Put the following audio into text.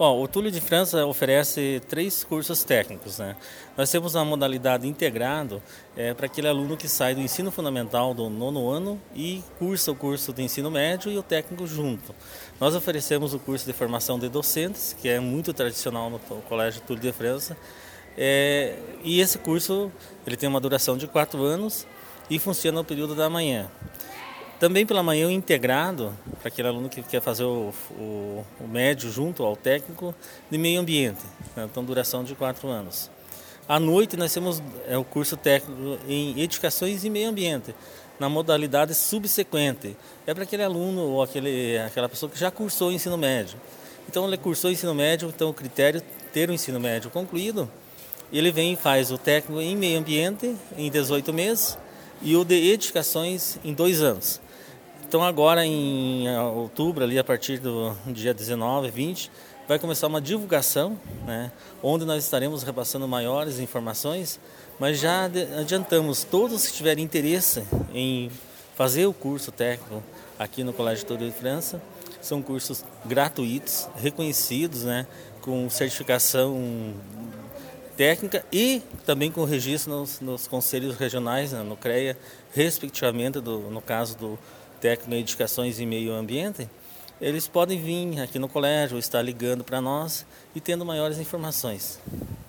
Bom, o Túlio de França oferece 3 cursos técnicos, né? Nós temos a modalidade integrado para aquele aluno que sai do ensino fundamental do 9º ano e cursa o curso de ensino médio e o técnico junto. Nós oferecemos o curso de formação de docentes, que é muito tradicional no Colégio Túlio de França. E esse curso ele tem uma duração de 4 anos e funciona no período da manhã. Também pela manhã o integrado, para aquele aluno que quer fazer o médio junto ao técnico de meio ambiente, né? Então duração de 4 anos. À noite nós temos o curso técnico em edificações e meio ambiente, na modalidade subsequente. É para aquele aluno ou aquela pessoa que já cursou o ensino médio. Então ele cursou o ensino médio, então o critério é ter o ensino médio concluído, ele vem e faz o técnico em meio ambiente em 18 meses e o de edificações em 2 anos. Então agora em outubro, ali a partir do dia 19, 20, vai começar uma divulgação, né, onde nós estaremos repassando maiores informações, mas já adiantamos, todos que tiverem interesse em fazer o curso técnico aqui no Colégio Túlio de França, são cursos gratuitos, reconhecidos, né, com certificação técnica e também com registro nos conselhos regionais, né, no CREA, respectivamente, no caso do técnico em edificações e meio ambiente. Eles podem vir aqui no colégio, estar ligando para nós e tendo maiores informações.